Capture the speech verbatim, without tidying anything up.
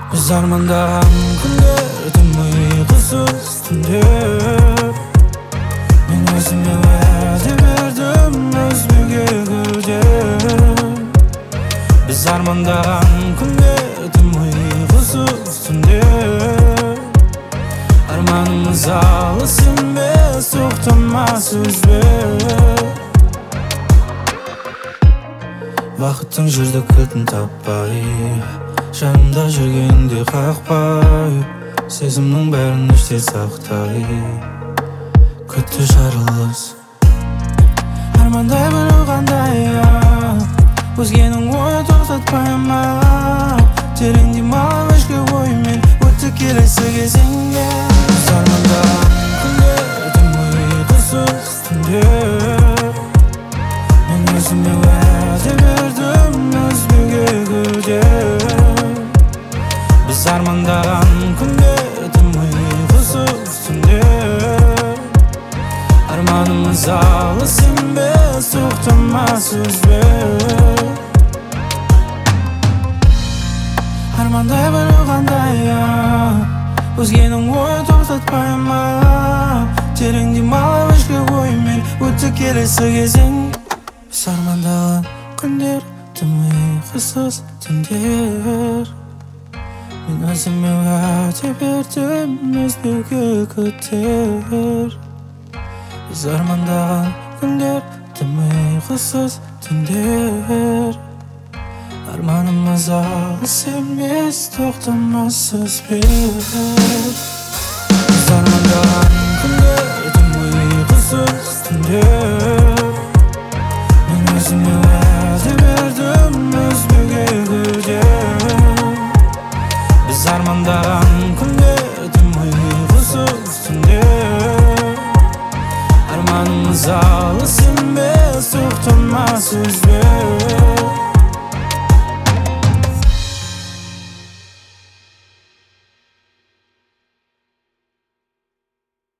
Biz armandаған күндердің ұйқысыз түндер. Мен өзіме уәде бердім өзбеге гүлдер. Biz armandаған күндердің ұйқысыз түндер. Armanımız alыс емес, тоқтамас үзбе. Бақыттың жүрді кілтін таппай, жанымда жүргенде қақпай, сезімнің бәрін іште сақтай, күтті жарылыс. Армандай білу қандай, өзгенің ойы тоқтатпай ма, терең демалып ішкі оймен өтті келесі кезеңге. Біз армандаған күндердің ұйқысыз түндер. Мен өзіме уәде бердім өзбеге гүлдер. Біз армандаған күндердің ұйқысыз түндер. Арманымыз алыс емес, тоқтамас үзбе. Армандай білу қандай, өзгенің ойы тоқтатпай ма, терең демалып ішкі оймен өтті келесі кезең. Біз армандаған күндер тым ұйқысыз түндер. Мен өзіме уәде бердім өзбеге күтер. Біз армандаған күндер тым ұйқысыз түндер. Арманымыз алыс емес, тоқтамас үзбе. Біз армандаған күндердің ұйқысыз түндер. Мен өзіме уәде бердім өзбеге гүлдер. Біз армандаған күндердің ұйқысыз түндер. Арманымыз алыс емес, тоқтамас үзбе.